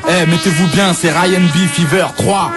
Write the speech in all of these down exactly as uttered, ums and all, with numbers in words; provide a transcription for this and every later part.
Eh, hey, mettez-vous bien, c'est Ryan B Fever trois.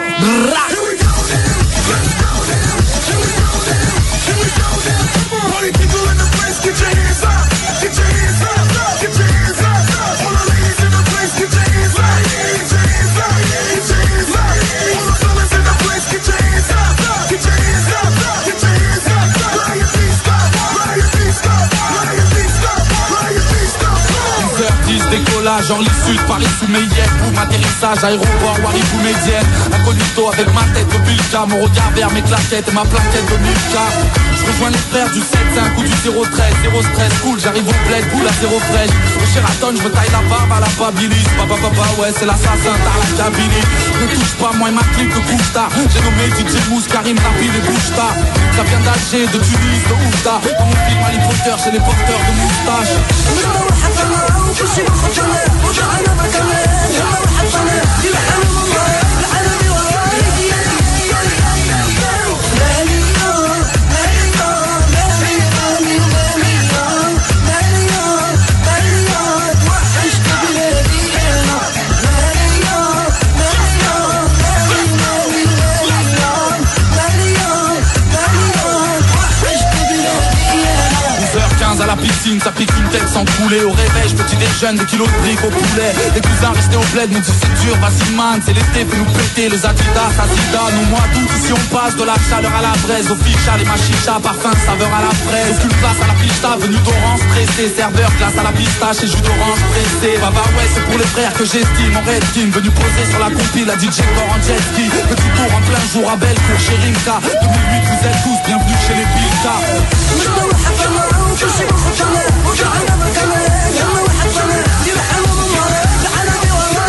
Décollage, genre l'issue de Paris sous mes yeux. Boum, atterrissage, aéroport, Waribou médienne. Incognito avec ma tête au Bilka. Mon regard vers mes claquettes et ma plaquette de Milka. Je rejoins les frères du sept, c'est un coup du zéro treize. Zéro stress, cool, j'arrive au bled, boule à zéro fraîche. Au Sheraton, je me taille la barbe à la Babilis. Papa papa, ouais, c'est l'assassin, t'as la cabine. Ne touche pas, moi et ma clique de couche tard. J'ai nommé D J Mousse, Karim, Nabil et Bouchta. Ça vient d'Alger, de Tunis, de Oufta. Dans mon film Harry Potter, chez les porteurs de moustaches. وجعل مكانه يلا وحطنا يلحم الله العالمي والله à la piscine, ça pique une tête sans couler. Au réveil, je petit déjeune, des kilos de briques au poulet. Les cousins restés au bled, nous disent c'est dur, vas-y man, c'est l'été, fais nous péter. Les Adidas, Adidas, nos mois d'août, ici on passe de la chaleur à la braise. Au ficha, les machichas, parfum, saveur à la fraise. Aucune place à la pista, venu d'orange pressé. Serveur, glace à la pistache et jus d'orange pressé. Baba ouais, c'est pour les frères que j'estime. En red team, venu poser sur la compile, la D J Core en jet ski. Petit tour en plein jour à Bellecour, chez Rimka. deux mille huit, vous êtes tous bienvenus chez les Bilka. وجعل مكانه يلا وحطنا يلحم الله العالمي والله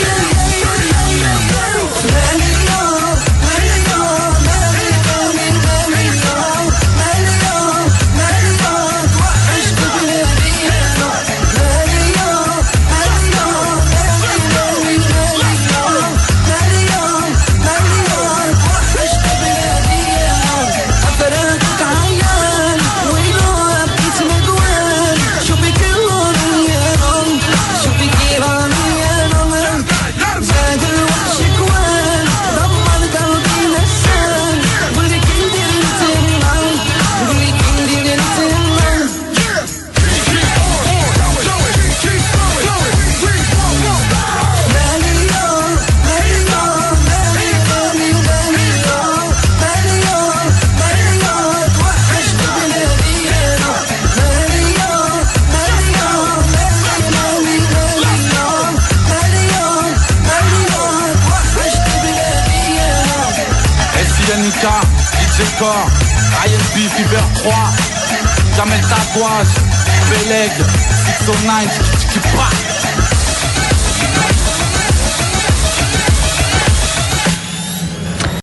D J Core, Ryan B Fever trois, Jamel Tatouage, Beleg, six oh neuf, qui part.